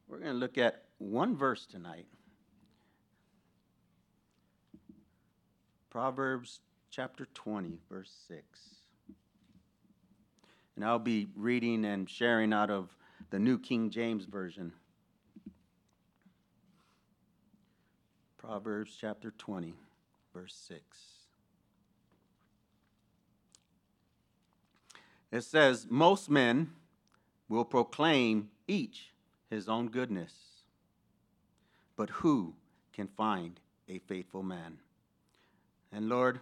We're going to look at one verse tonight. Proverbs chapter 20, verse 6. And I'll be reading and sharing out of the New King James Version. Proverbs chapter 20, verse 6. It says, most men will proclaim each his own goodness, but who can find a faithful man? And Lord,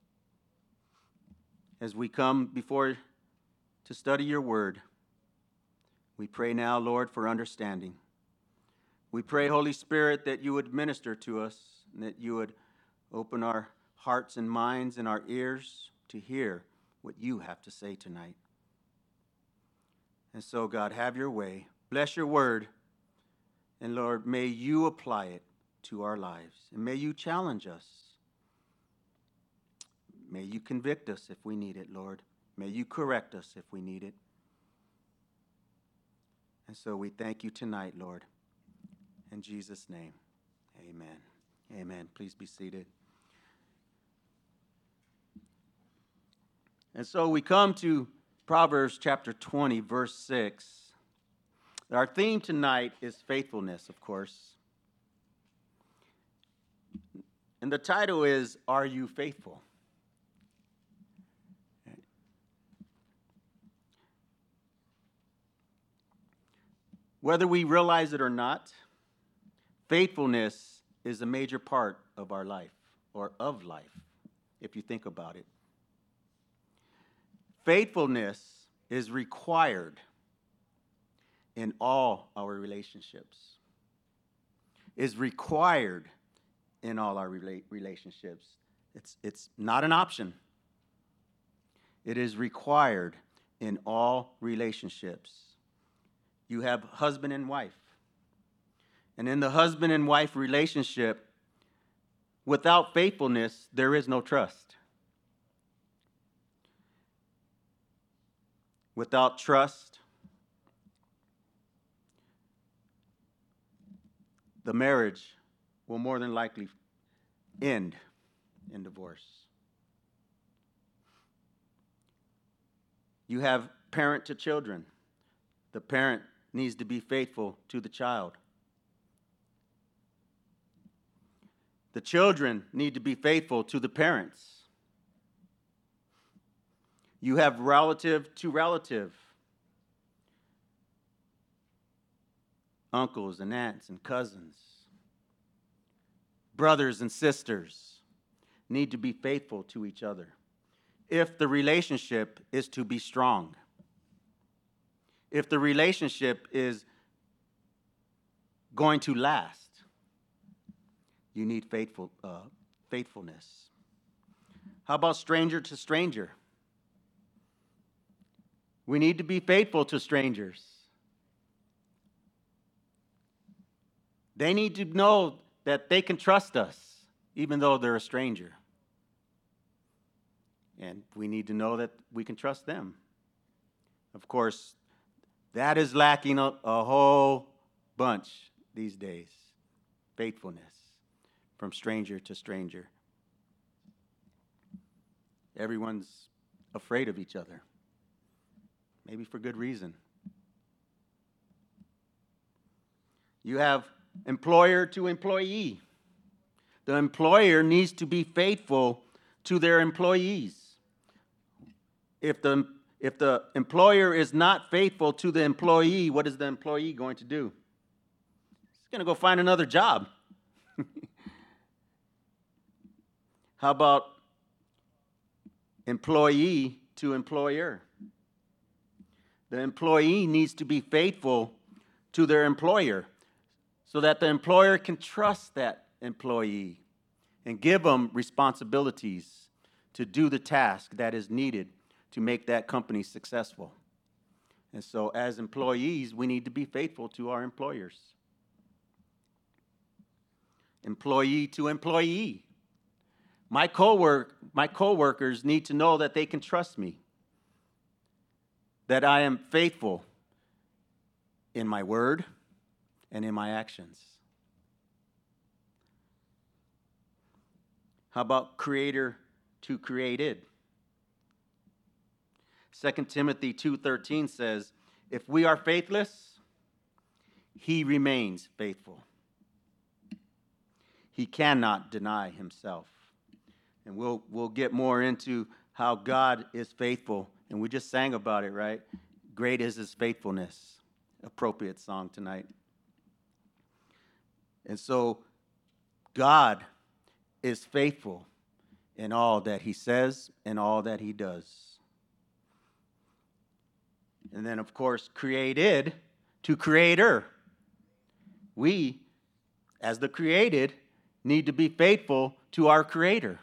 as we come before to study your word, we pray now, Lord, for understanding. We pray, Holy Spirit, that you would minister to us and that you would open our hearts and minds and our ears to hear what you have to say tonight. And so, God, have your way. Bless your word. And Lord, may you apply it to our lives. And may you challenge us. May you convict us if we need it, Lord. May you correct us if we need it. And so we thank you tonight, Lord. In Jesus' name, amen. Amen. Please be seated. And so we come to Proverbs chapter 20, verse 6. Our theme tonight is faithfulness, of course. And the title is, Are You Faithful? Whether we realize it or not, faithfulness is a major part of our life, or of life, if you think about it. Faithfulness is required in all our relationships. Is required in all our relationships. It's not an option. It is required in all relationships. You have husband and wife. And in the husband and wife relationship, without faithfulness, there is no trust. Without trust, the marriage will more than likely end in divorce. You have parent to children. The parent needs to be faithful to the child. The children need to be faithful to the parents. You have relative to relative. Uncles and aunts and cousins. Brothers and sisters need to be faithful to each other if the relationship is to be strong. If the relationship is going to last, you need faithfulness. How about stranger to stranger? We need to be faithful to strangers. They need to know that they can trust us, even though they're a stranger. And we need to know that we can trust them. Of course, that is lacking a whole bunch these days. Faithfulness from stranger to stranger. Everyone's afraid of each other. Maybe for good reason. You have employer to employee. The employer needs to be faithful to their employees. If the employer is not faithful to the employee, what is the employee going to do? He's going to go find another job. How about employee to employer? The employee needs to be faithful to their employer so that the employer can trust that employee and give them responsibilities to do the task that is needed to make that company successful. And so as employees, we need to be faithful to our employers. Employee to employee. My coworkers need to know that they can trust me, that I am faithful in my word, and in my actions. How about creator to created? 2 Timothy 2:13 says, if we are faithless, he remains faithful. He cannot deny himself. And we'll get more into how God is faithful. And we just sang about it, right? Great is his faithfulness. Appropriate song tonight. And so God is faithful in all that he says and all that he does. And then, of course, created to creator. We, as the created, need to be faithful to our Creator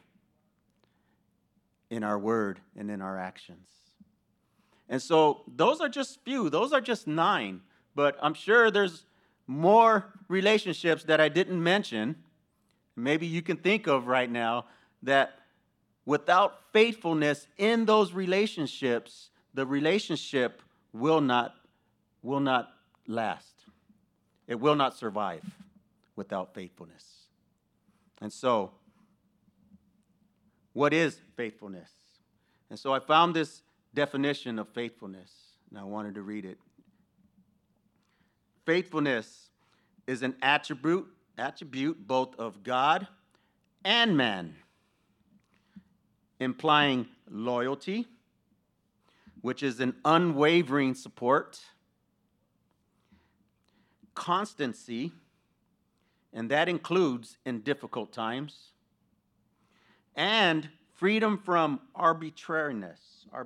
in our word and in our actions. And so those are just few. Those are just 9. But I'm sure there's more relationships that I didn't mention, maybe you can think of right now, that without faithfulness in those relationships, the relationship will not last. It will not survive without faithfulness. And so, what is faithfulness? And so I found this definition of faithfulness, and I wanted to read it. Faithfulness is an attribute both of God and man, implying loyalty, which is an unwavering support, constancy, and that includes in difficult times, and freedom from arbitrariness,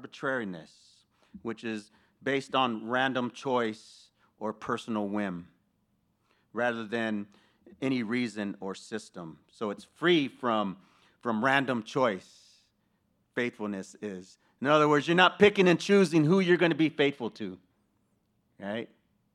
which is based on random choice or personal whim, rather than any reason or system. So it's free from random choice, faithfulness is. In other words, you're not picking and choosing who you're going to be faithful to, right?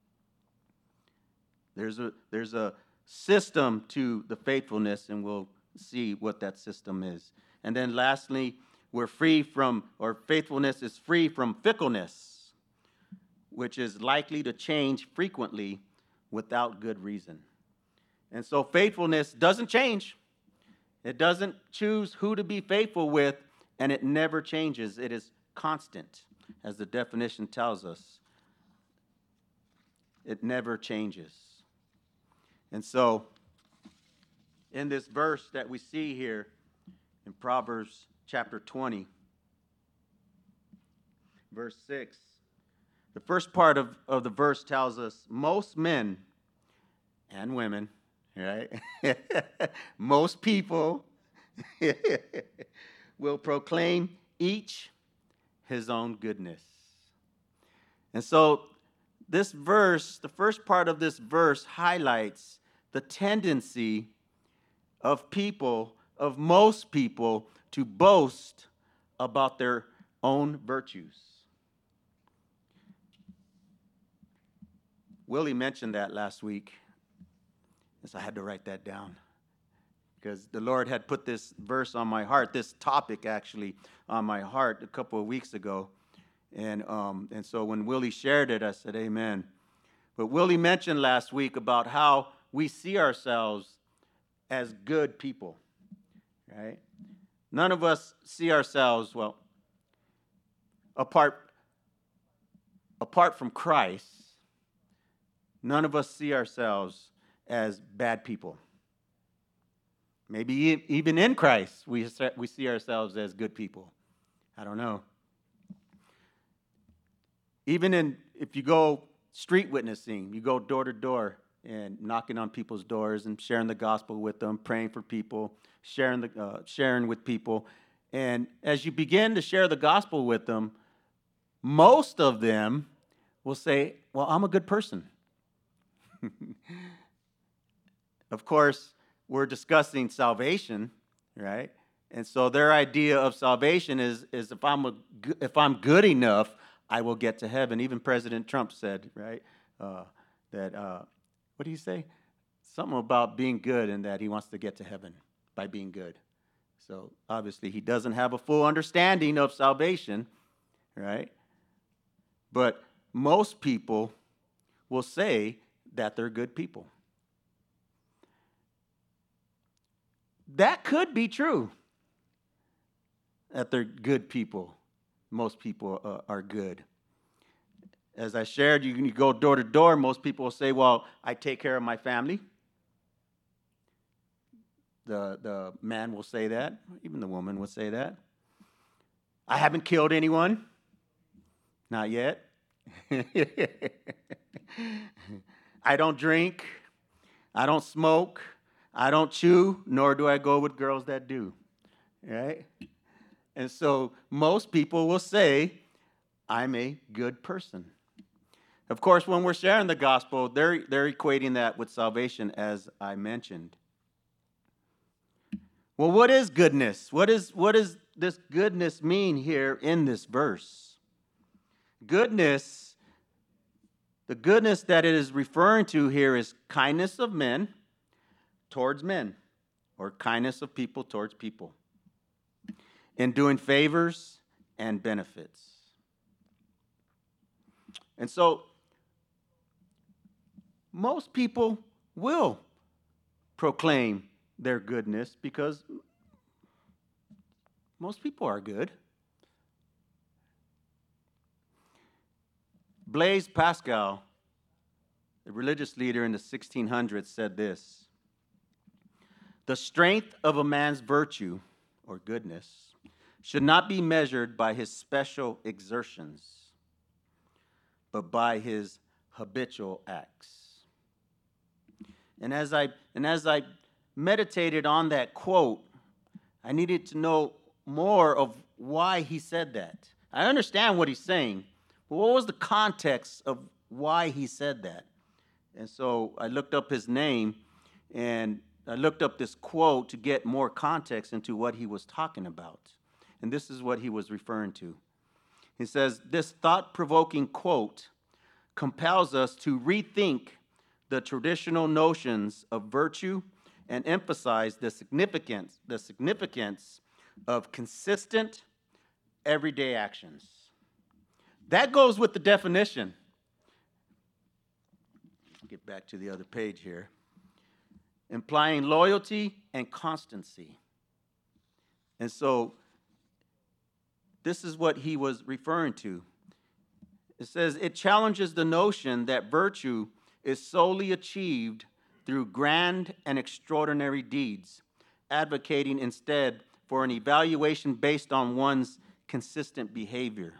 There's a system to the faithfulness, and we'll see what that system is. And then lastly, faithfulness is free from fickleness, which is likely to change frequently without good reason. And so faithfulness doesn't change. It doesn't choose who to be faithful with, and it never changes. It is constant, as the definition tells us. It never changes. And so, in this verse that we see here in Proverbs chapter 20, verse 6, the first part of the verse tells us most men and women, right? Most people will proclaim each his own goodness. And so this verse, the first part of this verse, highlights the tendency of most people, to boast about their own virtues. Willie mentioned that last week, so I had to write that down, because the Lord had put this verse on my heart, this topic actually on my heart a couple of weeks ago. And so when Willie shared it, I said, amen. But Willie mentioned last week about how we see ourselves as good people, right? None of us see ourselves, well, apart from Christ, none of us see ourselves as bad people. Maybe even in Christ, we see ourselves as good people. I don't know. Even if you go street witnessing, you go door to door and knocking on people's doors and sharing the gospel with them, praying for people, sharing with people. And as you begin to share the gospel with them, most of them will say, well, I'm a good person. Of course, we're discussing salvation, right? And so their idea of salvation is if I'm good enough, I will get to heaven. Even President Trump said, right, what do you say? Something about being good and that he wants to get to heaven by being good. So obviously he doesn't have a full understanding of salvation, right? But most people will say that they're good people. That could be true, that they're good people. Most people are good. As I shared, you go door to door, most people will say, well, I take care of my family. The man will say that. Even the woman will say that. I haven't killed anyone. Not yet. I don't drink. I don't smoke. I don't chew, nor do I go with girls that do. Right? And so most people will say, I'm a good person. Of course, when we're sharing the gospel, they're equating that with salvation, as I mentioned. Well, what is goodness? What does this goodness mean here in this verse? Goodness, the goodness that it is referring to here is kindness of men towards men, or kindness of people towards people, in doing favors and benefits. And so, most people will proclaim their goodness because most people are good. Blaise Pascal, a religious leader in the 1600s, said this: the strength of a man's virtue, or goodness, should not be measured by his special exertions, but by his habitual acts. And as I meditated on that quote, I needed to know more of why he said that. I understand what he's saying, but what was the context of why he said that? And so I looked up his name, and I looked up this quote to get more context into what he was talking about. And this is what he was referring to. He says, this thought-provoking quote compels us to rethink the traditional notions of virtue and emphasize the significance of consistent, everyday actions. That goes with the definition. Get back to the other page here. Implying loyalty and constancy. And so, this is what he was referring to. It says, it challenges the notion that virtue is solely achieved through grand and extraordinary deeds, advocating instead for an evaluation based on one's consistent behavior.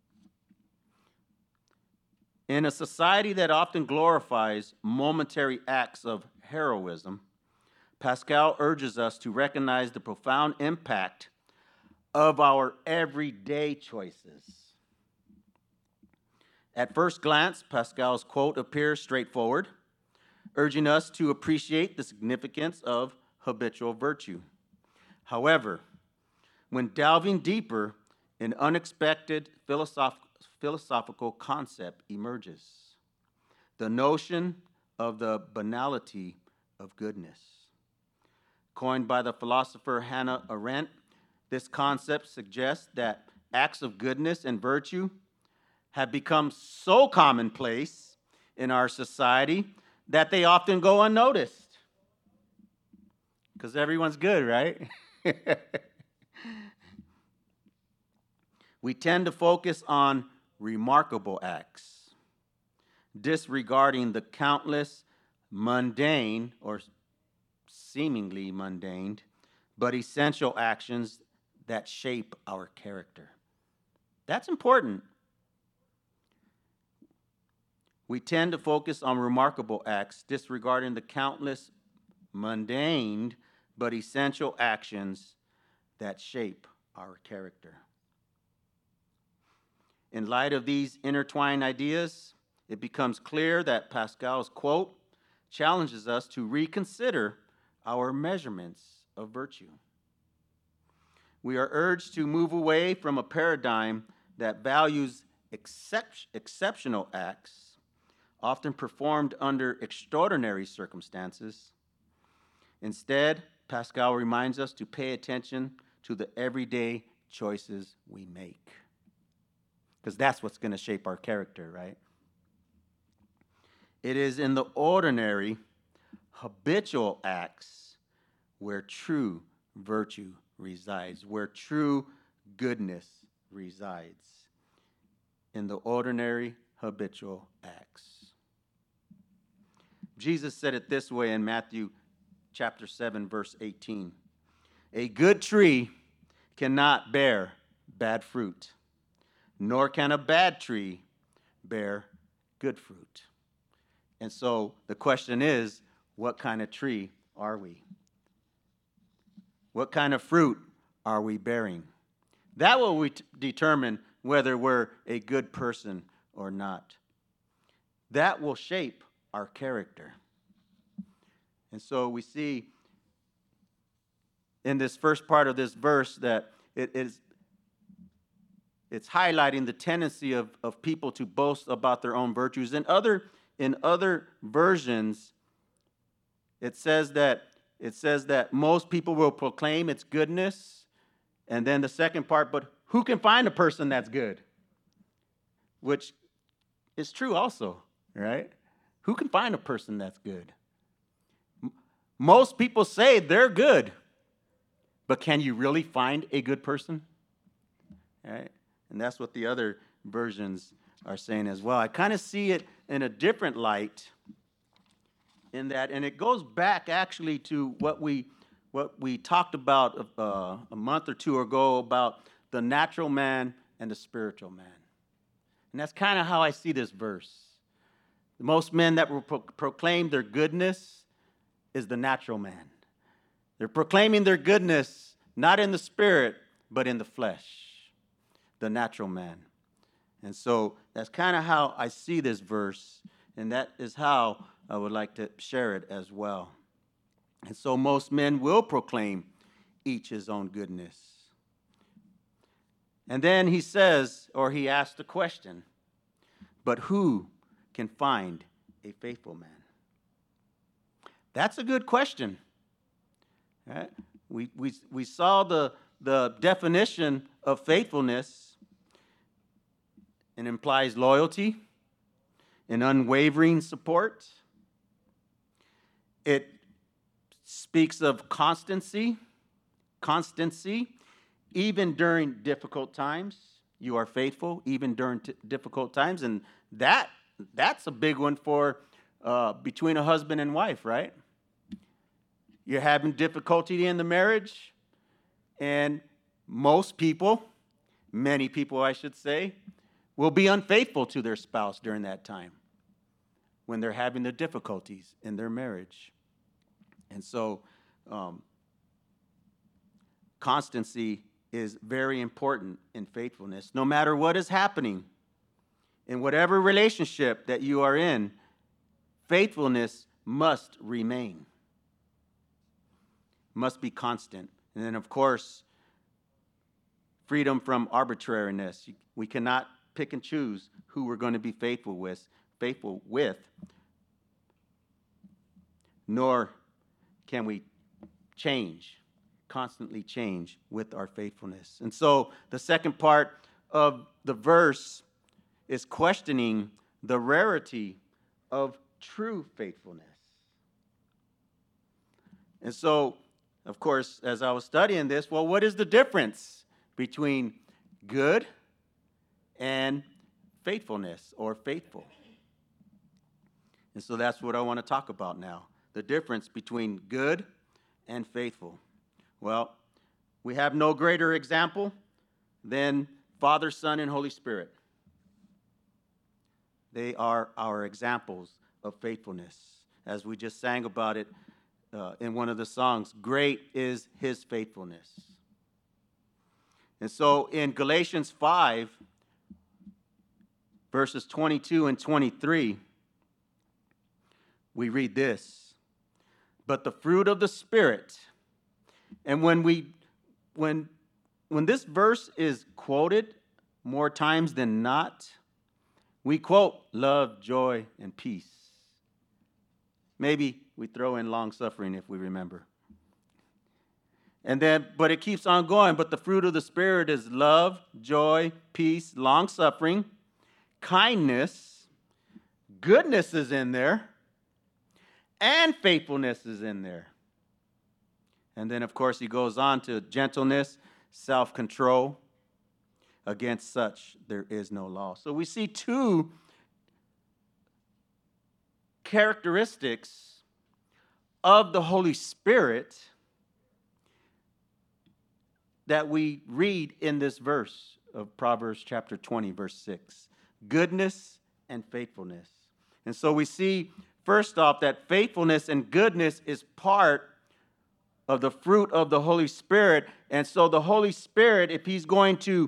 In a society that often glorifies momentary acts of heroism, Pascal urges us to recognize the profound impact of our everyday choices. At first glance, Pascal's quote appears straightforward, urging us to appreciate the significance of habitual virtue. However, when delving deeper, an unexpected philosophical concept emerges: the notion of the banality of goodness. Coined by the philosopher Hannah Arendt, this concept suggests that acts of goodness and virtue have become so commonplace in our society that they often go unnoticed. Because everyone's good, right? We tend to focus on remarkable acts, disregarding the countless mundane or seemingly mundane, but essential actions that shape our character. That's important. We tend to focus on remarkable acts, disregarding the countless mundane but essential actions that shape our character. In light of these intertwined ideas, it becomes clear that Pascal's quote challenges us to reconsider our measurements of virtue. We are urged to move away from a paradigm that values exceptional acts, often performed under extraordinary circumstances. Instead, Pascal reminds us to pay attention to the everyday choices we make, because that's what's going to shape our character, right? It is in the ordinary, habitual acts where true virtue resides, where true goodness resides. In the ordinary, habitual acts. Jesus said it this way in Matthew chapter 7, verse 18. A good tree cannot bear bad fruit, nor can a bad tree bear good fruit. And so the question is, what kind of tree are we? What kind of fruit are we bearing? That will determine whether we're a good person or not. That will shape our character. And so we see in this first part of this verse that it's highlighting the tendency of people to boast about their own virtues. In other versions, it says that most people will proclaim its goodness. And then the second part, but who can find a person that's good? Which is true also, right? Who can find a person that's good? Most people say they're good, but can you really find a good person? Right? And that's what the other versions are saying as well. I kind of see it in a different light in that, and it goes back actually to what we talked about a month or two ago about the natural man and the spiritual man. And that's kind of how I see this verse. Most men that will proclaim their goodness is the natural man. They're proclaiming their goodness not in the spirit, but in the flesh, the natural man. And so that's kind of how I see this verse, and that is how I would like to share it as well. And so most men will proclaim each his own goodness. And then he says, or he asks the question, but who can find a faithful man? That's a good question. Right? We saw the definition of faithfulness. It implies loyalty and unwavering support. It speaks of constancy, even during difficult times. You are faithful even during difficult times, and that's a big one for between a husband and wife, right? You're having difficulty in the marriage, and most people, many people I should say, will be unfaithful to their spouse during that time when they're having the difficulties in their marriage. And so constancy is very important in faithfulness. No matter what is happening, in whatever relationship that you are in, faithfulness must remain, must be constant. And then, of course, freedom from arbitrariness. We cannot pick and choose who we're going to be faithful with, nor can we constantly change with our faithfulness. And so the second part of the verse is questioning the rarity of true faithfulness. And so, of course, as I was studying this, well, what is the difference between good and faithfulness or faithful? And so that's what I want to talk about now, the difference between good and faithful. Well, we have no greater example than Father, Son, and Holy Spirit. They are our examples of faithfulness. As we just sang about it in one of the songs, great is his faithfulness. And so in Galatians 5, verses 22 and 23, we read this: but the fruit of the Spirit. And when this verse is quoted more times than not, we quote love, joy, and peace. Maybe we throw in long suffering if we remember. But it keeps on going. But the fruit of the Spirit is love, joy, peace, long suffering, kindness, goodness is in there, and faithfulness is in there. And then, of course, he goes on to gentleness, self-control. Against such, there is no law. So we see two characteristics of the Holy Spirit that we read in this verse of Proverbs chapter 20, verse 6. Goodness and faithfulness. And so we see, first off, that faithfulness and goodness is part of the fruit of the Holy Spirit. And so the Holy Spirit, if he's going to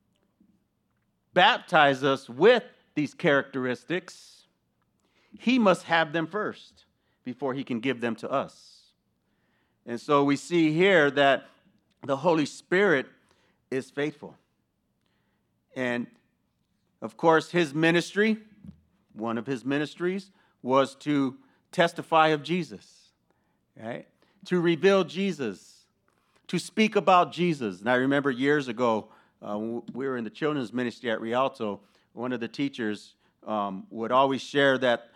baptize us with these characteristics, he must have them first before he can give them to us. And so we see here that the Holy Spirit is faithful. And of course, his ministry, one of his ministries, was to testify of Jesus, right? To reveal Jesus, to speak about Jesus. And I remember years ago, we were in the children's ministry at Rialto. One of the teachers would always share that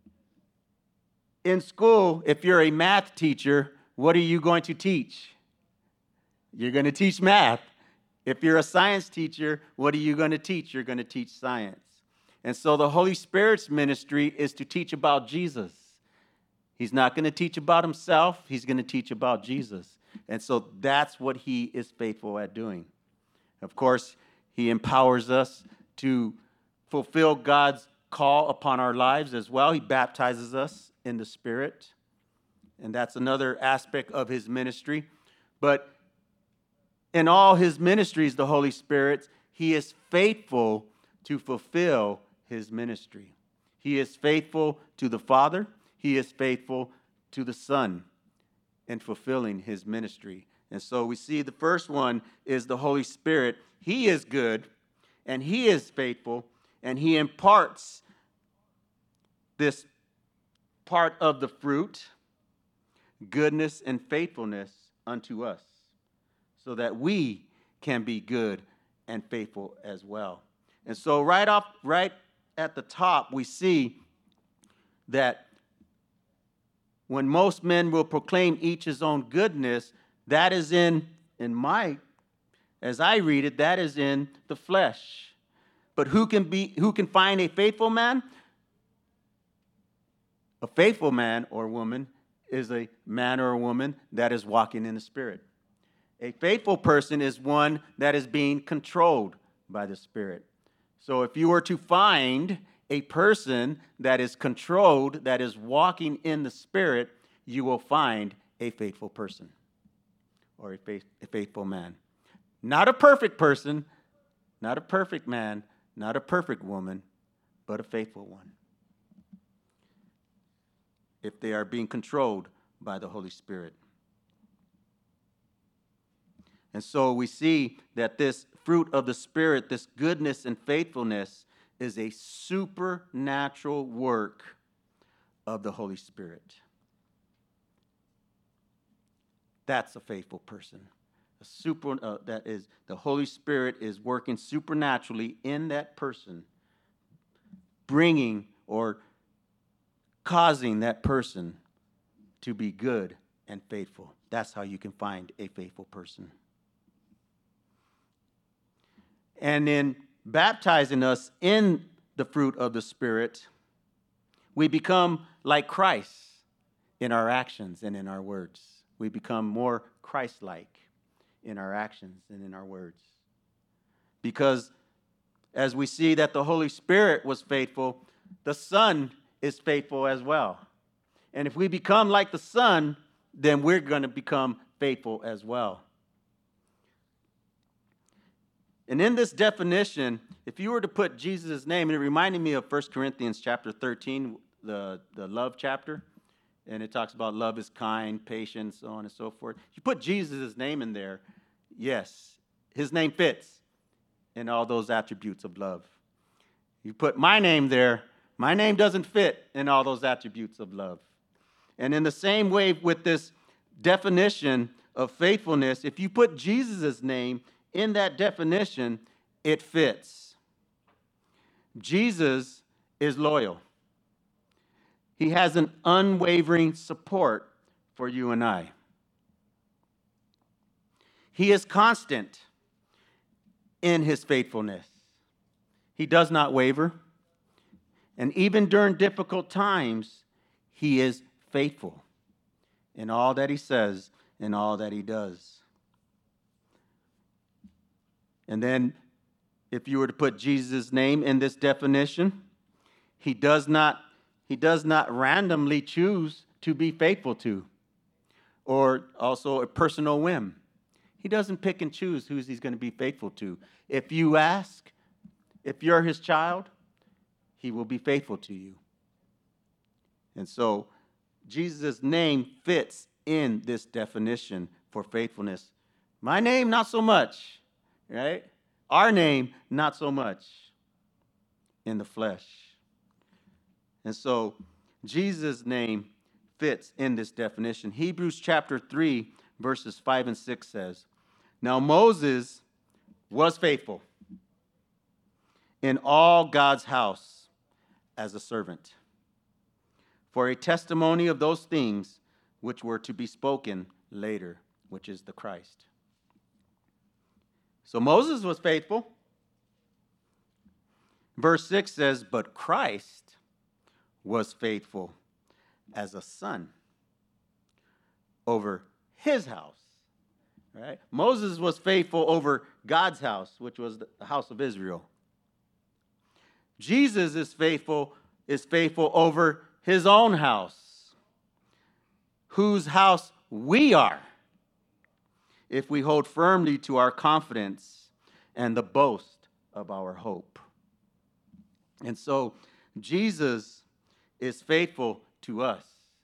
in school, if you're a math teacher, what are you going to teach? You're going to teach math. If you're a science teacher, what are you going to teach? You're going to teach science. And so the Holy Spirit's ministry is to teach about Jesus. He's not going to teach about himself. He's going to teach about Jesus. And so that's what he is faithful at doing. Of course, he empowers us to fulfill God's call upon our lives as well. He baptizes us in the Spirit, and that's another aspect of his ministry. But in all his ministries, the Holy Spirit, he is faithful to fulfill his ministry. He is faithful to the Father. He is faithful to the Son in fulfilling his ministry. And so we see the first one is the Holy Spirit. He is good, and he is faithful, and he imparts this part of the fruit, goodness and faithfulness, unto us, so that we can be good and faithful as well. And so right at the top, we see that when most men will proclaim each his own goodness, that is as I read it, that is in the flesh. But who can find a faithful man? A faithful man or woman is a man or a woman that is walking in the Spirit. A faithful person is one that is being controlled by the Spirit. So if you were to find a person that is controlled, that is walking in the Spirit, you will find a faithful person or a faithful man. Not a perfect person, not a perfect man, not a perfect woman, but a faithful one. If they are being controlled by the Holy Spirit. And so we see that this fruit of the Spirit, this goodness and faithfulness, is a supernatural work of the Holy Spirit. That's a faithful person. That is, the Holy Spirit is working supernaturally in that person, bringing or causing that person to be good and faithful. That's how you can find a faithful person. And in baptizing us in the fruit of the Spirit, we become like Christ in our actions and in our words. We become more Christ-like in our actions and in our words. Because as we see that the Holy Spirit was faithful, the Son is faithful as well. And if we become like the Son, then we're going to become faithful as well. And in this definition, if you were to put Jesus' name, and it reminded me of 1 Corinthians chapter 13, the love chapter, and it talks about love is kind, patient, so on and so forth. You put Jesus' name in there, yes, his name fits in all those attributes of love. You put my name there, my name doesn't fit in all those attributes of love. And in the same way with this definition of faithfulness, if you put Jesus' name in that definition, it fits. Jesus is loyal. He has an unwavering support for you and I. He is constant in his faithfulness. He does not waver. And even during difficult times, he is faithful in all that he says and all that he does. And then, if you were to put Jesus' name in this definition, he does not randomly choose to be faithful to, or also a personal whim. He doesn't pick and choose who he's going to be faithful to. If you ask, if you're his child, he will be faithful to you. And so Jesus' name fits in this definition for faithfulness. My name, not so much, right? Our name, not so much in the flesh. And so Jesus' name fits in this definition. Hebrews chapter 3, verses 5 and 6 says, "Now Moses was faithful in all God's house as a servant, for a testimony of those things which were to be spoken later, which is the Christ." So Moses was faithful. Verse 6 says, "But Christ was faithful as a son over his house." Right? Moses was faithful over God's house, which was the house of Israel. Jesus is faithful over his own house, whose house we are, if we hold firmly to our confidence and the boast of our hope. And so Jesus is faithful to us.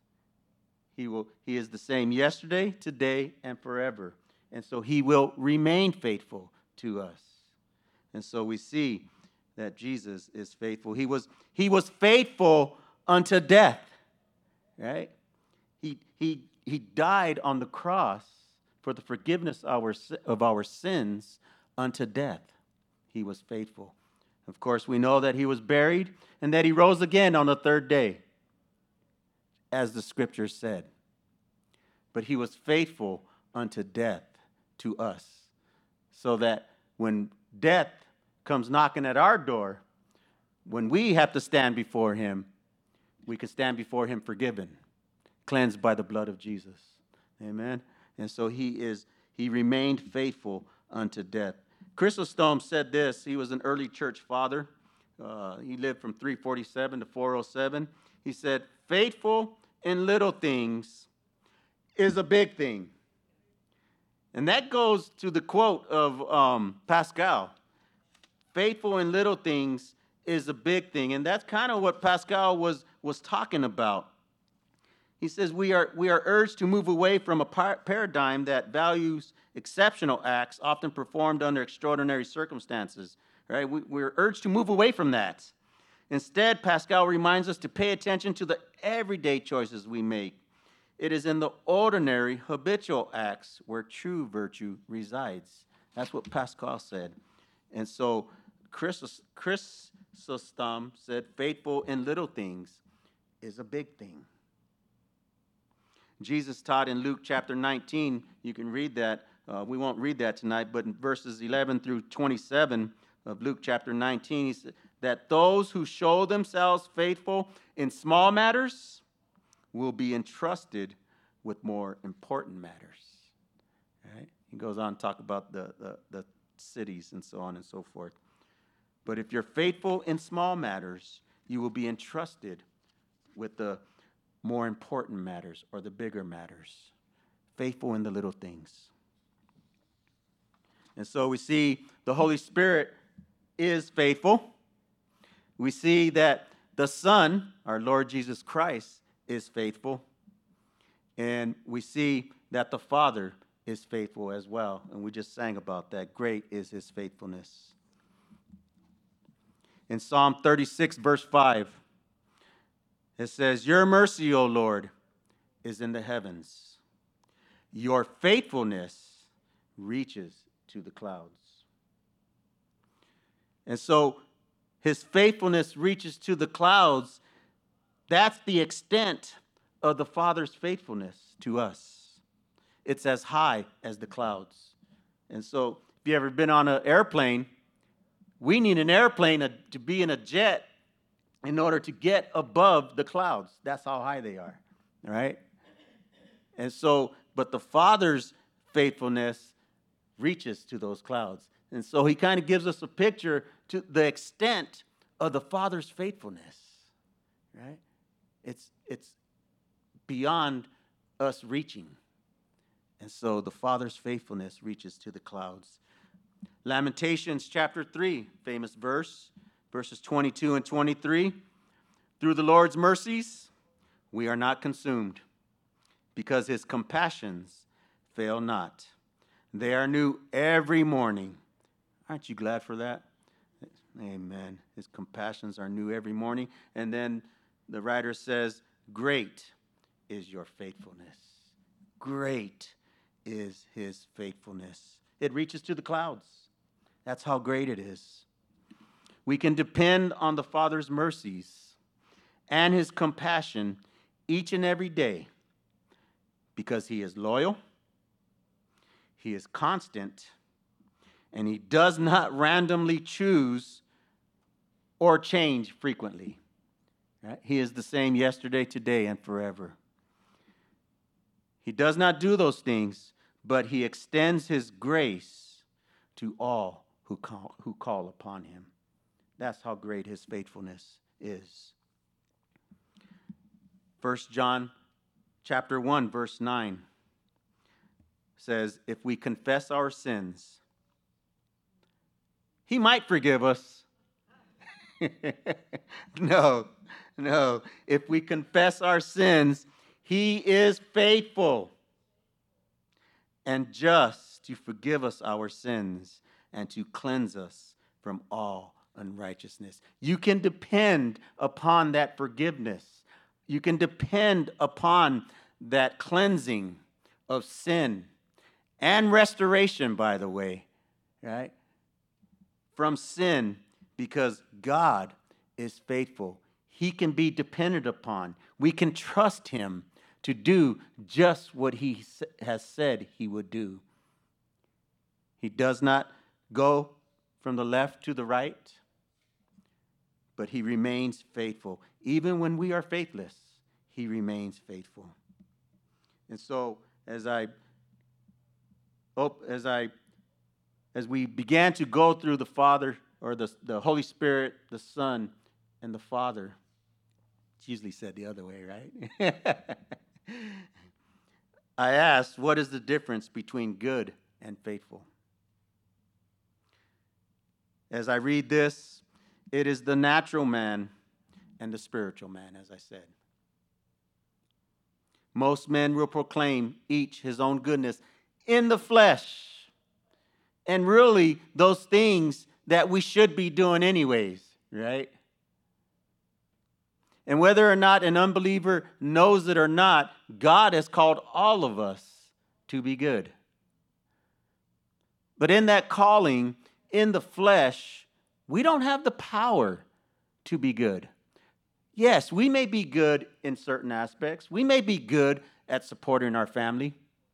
He is the same yesterday, today, and forever. And so he will remain faithful to us. And so we see that Jesus is faithful. He was faithful unto death, right? He died on the cross for the forgiveness of our sins unto death. He was faithful. Of course, we know that he was buried and that he rose again on the third day, as the scriptures said. But he was faithful unto death to us, so that when death comes knocking at our door, when we have to stand before him, we can stand before him forgiven, cleansed by the blood of Jesus. Amen. And so he remained faithful unto death. Chrysostom said this. He was an early church father. He lived from 347 to 407. He said, "Faithful in little things is a big thing." And that goes to the quote of Pascal. Faithful in little things is a big thing. And that's kind of what Pascal was talking about. He says we are urged to move away from a paradigm that values exceptional acts often performed under extraordinary circumstances. Right? We're urged to move away from that. Instead, Pascal reminds us to pay attention to the everyday choices we make. It is in the ordinary, habitual acts where true virtue resides. That's what Pascal said. And so Chrysostom said, faithful in little things is a big thing. Jesus taught in Luke chapter 19, you can read that. We won't read that tonight, but in verses 11 through 27 of Luke chapter 19, he said that those who show themselves faithful in small matters will be entrusted with more important matters. Right? He goes on to talk about the cities and so on and so forth. But if you're faithful in small matters, you will be entrusted with the more important matters or the bigger matters. Faithful in the little things. And so we see the Holy Spirit is faithful. We see that the Son, our Lord Jesus Christ, is faithful. And we see that the Father is faithful as well. And we just sang about that. Great is his faithfulness. In Psalm 36, verse 5, it says, "Your mercy, O Lord, is in the heavens. Your faithfulness reaches to the clouds." And so his faithfulness reaches to the clouds. That's the extent of the Father's faithfulness to us. It's as high as the clouds. And so, if you ever been on an airplane, we need an airplane to be in a jet in order to get above the clouds. That's how high they are, right? And so, but the Father's faithfulness reaches to those clouds. And so he kind of gives us a picture to the extent of the Father's faithfulness, right? It's beyond us reaching. And so the Father's faithfulness reaches to the clouds. Lamentations chapter 3, famous verse, verses 22 and 23. Through the Lord's mercies, we are not consumed, because his compassions fail not. They are new every morning. Aren't you glad for that? Amen. His compassions are new every morning. And then the writer says, great is your faithfulness. Great is his faithfulness. It reaches to the clouds. That's how great it is. We can depend on the Father's mercies and his compassion each and every day because he is loyal, he is constant, and he does not randomly choose or change frequently. Right? He is the same yesterday, today, and forever. He does not do those things, but he extends his grace to all who call upon him. That's how great his faithfulness is. 1 John chapter 1, verse 9 says, if we confess our sins, he might forgive us. No. If we confess our sins, he is faithful and just to forgive us our sins and to cleanse us from all unrighteousness. You can depend upon that forgiveness. You can depend upon that cleansing of sin and restoration, by the way, right? From sin, because God is faithful. He can be depended upon. We can trust him to do just what he has said he would do. He does not go from the left to the right, but he remains faithful. Even when we are faithless, he remains faithful. And so as we began to go through the Father, or the Holy Spirit, the Son, and the Father, it's usually said the other way, right? I asked, what is the difference between good and faithful? As I read this, it is the natural man and the spiritual man, as I said. Most men will proclaim each his own goodness in the flesh. And really, those things that we should be doing anyways, right? And whether or not an unbeliever knows it or not, God has called all of us to be good. But in that calling, in the flesh, we don't have the power to be good. Yes, we may be good in certain aspects. We may be good at supporting our family.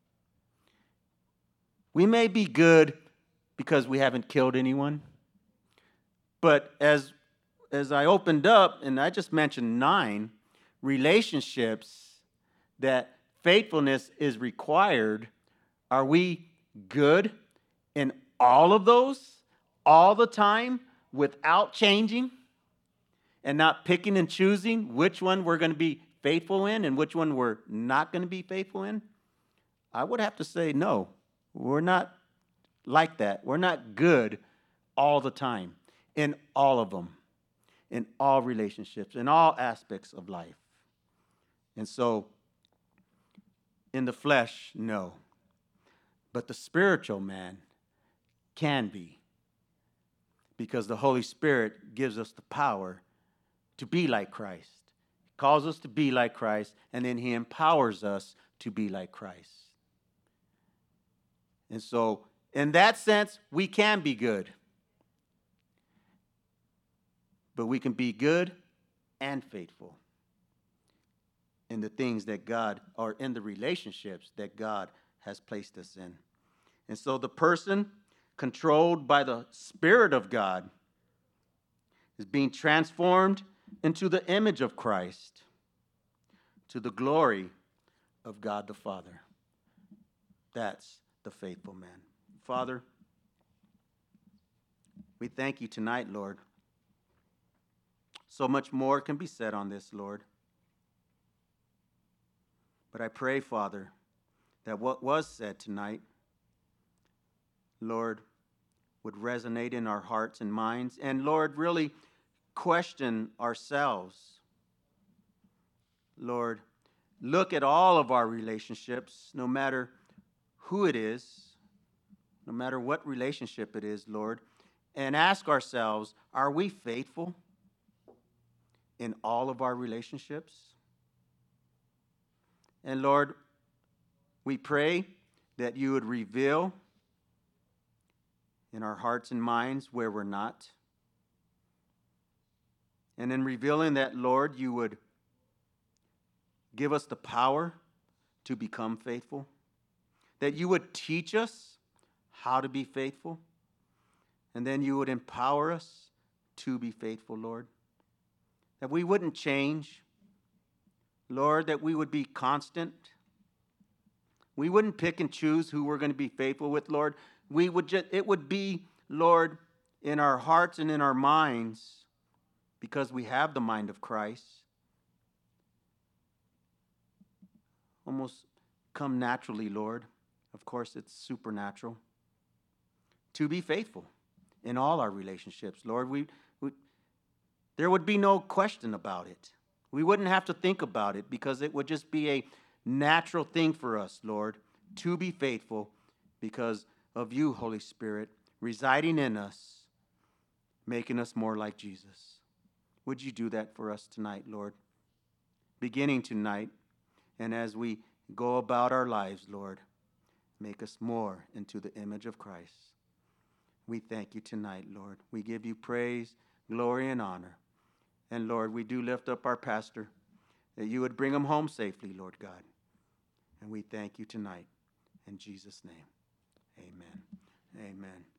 We may be good because we haven't killed anyone. But as I opened up, and I just mentioned 9 relationships that faithfulness is required, are we good in all of those, all the time, without changing and not picking and choosing which one we're going to be faithful in and which one we're not going to be faithful in? I would have to say no. We're not like that. We're not good all the time in all of them, in all relationships, in all aspects of life. And so, in the flesh, no. But the spiritual man can be, because the Holy Spirit gives us the power to be like Christ. He calls us to be like Christ, and then he empowers us to be like Christ. And so, in that sense, we can be good. But we can be good and faithful. in the things that God, or in the relationships that God has placed us in. And so the person controlled by the Spirit of God is being transformed into the image of Christ, to the glory of God the Father. That's the faithful man. Father, we thank you tonight, Lord. So much more can be said on this, Lord. But I pray, Father, that what was said tonight, Lord, would resonate in our hearts and minds, and Lord, really question ourselves. Lord, look at all of our relationships, no matter who it is, no matter what relationship it is, Lord, and ask ourselves, are we faithful in all of our relationships? And Lord, we pray that you would reveal in our hearts and minds where we're not. And in revealing that, Lord, you would give us the power to become faithful. That you would teach us how to be faithful. And then you would empower us to be faithful, Lord. That we wouldn't change. Lord, that we would be constant. We wouldn't pick and choose who we're going to be faithful with, Lord. It would be, Lord, in our hearts and in our minds, because we have the mind of Christ, almost come naturally, Lord. Of course, it's supernatural. To be faithful in all our relationships, Lord. There would be no question about it. We wouldn't have to think about it, because it would just be a natural thing for us, Lord, to be faithful because of you, Holy Spirit, residing in us, making us more like Jesus. Would you do that for us tonight, Lord? Beginning tonight, and as we go about our lives, Lord, make us more into the image of Christ. We thank you tonight, Lord. We give you praise, glory, and honor. And Lord, we do lift up our pastor, that you would bring him home safely, Lord God. And we thank you tonight. In Jesus' name, amen. Amen.